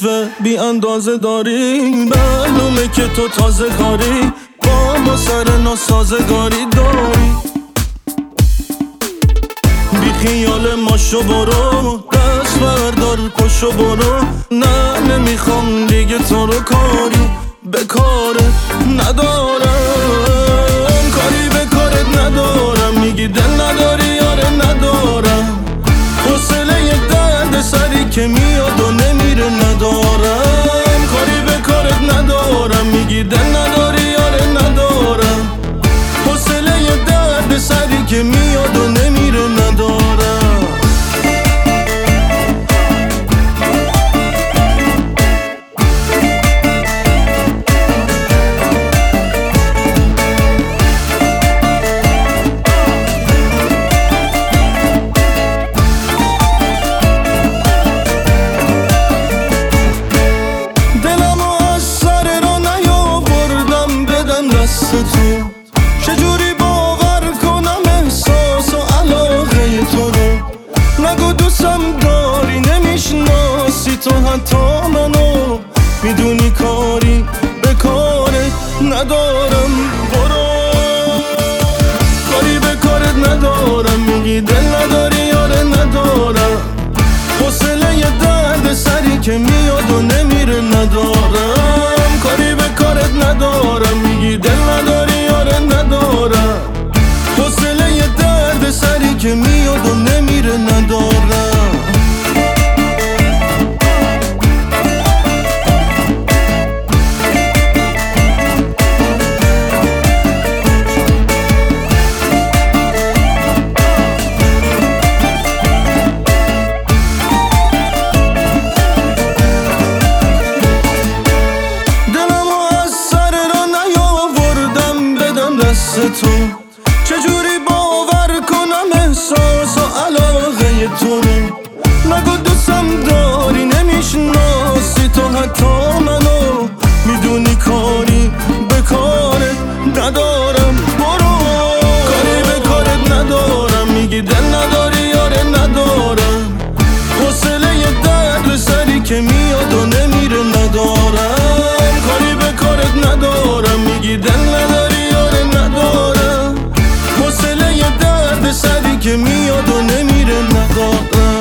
عشوه بی اندازه داری، معلومه که تو تازه کاری، با سر ناسازگاری داری. بی خیال ماشو برو، دست بردار پشو برو، نه نمیخوام دیگه تو رو، کاری به کارت ندارم، کاری به کارت ندارم. میگی دل نداری، یاره ندارم، حوصله یه درد سری که میاد و نمیره ندارم، کاری به کارت ندارم. میگی دل نداری، یاره ندارم، حوصله یه درد سری که میاد و نمیره ندارم. چجوری باور کنم احساس و علاقه تو رو؟ نگو دوستم داری، نمیشناسی تو حتی منو، میدونی کاری به کارت ندارم، برو کاری به کارت ندارم. میگی دل نداری، یاره ندارم، حوصله یه درد سری که میاد و نمیره ندارم، کاری به کارت ندارم. میگی دل نداری، یاره ندارم، حوصله یه درد سری که میاد و نمیره ندارم. تو چجوری باور کنم احساس و علاقه تو رو؟ نگو دوستم داری، نمیشناسی تو حتی منو، میدونی کاری به کارت ندارم، برو کاری به کارت ندارم. میگی دل نداری، یاره ندارم، حوصله یه درد سری که میاد و نمیره ندارم، کاری به کارت ندارم. میگی دل نداری، یاره ندارم، حوصله یه درد سری که میاد و نمیره ندارم.